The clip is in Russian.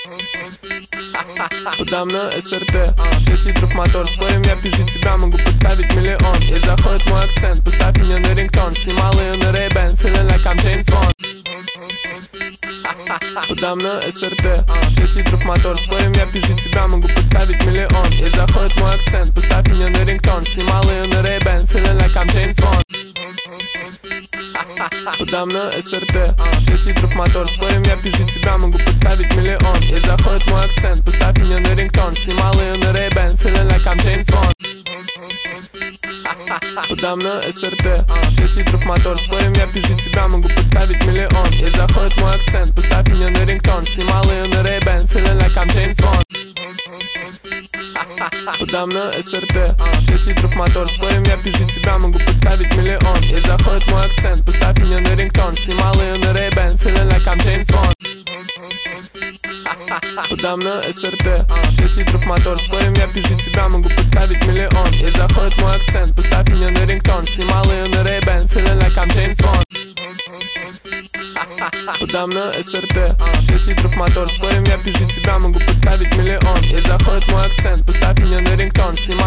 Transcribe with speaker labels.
Speaker 1: Подам на СРТ 6 литров мотор, спорим, я пизжу тебя, могу поставить миллион. И заходит мой акцент, поставь меня на рингтон. Снимал ее на Ray-Ban, feeling like I'm James Bond. Подам на СРТ 6 литров мотор, спорим, я пизжу тебя, могу поставить миллион. И заходит мой акцент, поставь меня на рингтон. Снимал ее на Ray-Ban, feeling like I'm James Bond. Подам на СРТ 6 литров мотор, спорим, я пизжу тебя, могу поставить миллион. И заходит мой акцент, поставь меня на рингтон. Снимал ее на Ray-Ban, feeling like I'm James Bond. Подам на СРТ 6 литров мотор, спорим, я пизжу тебя, могу поставить миллион. И заходит мой акцент, поставь меня на рингтон. Снимал ее на Ray-Ban, feeling like I'm James Bond. Подам на СРТ 6 литров мотор, спорим, я пизжу тебя, могу поставить миллион. И заходит мой акцент, поставь меня на рингтон. Снимал ее на Ray-Ban, feeling like I'm James Bond. Подам на СРТ 6 литров мотор, спорим, я пизжу тебя, могу поставить миллион. И заходит мой акцент, поставь меня на рингтон. Снимал ее на Ray-Ban, feeling like I'm James Bond. Подам на СРТ 6 литров мотор, спорим, я пизжу тебя, могу поставить миллион. И заходит мой акцент, поставь меня на рингтон. Снимал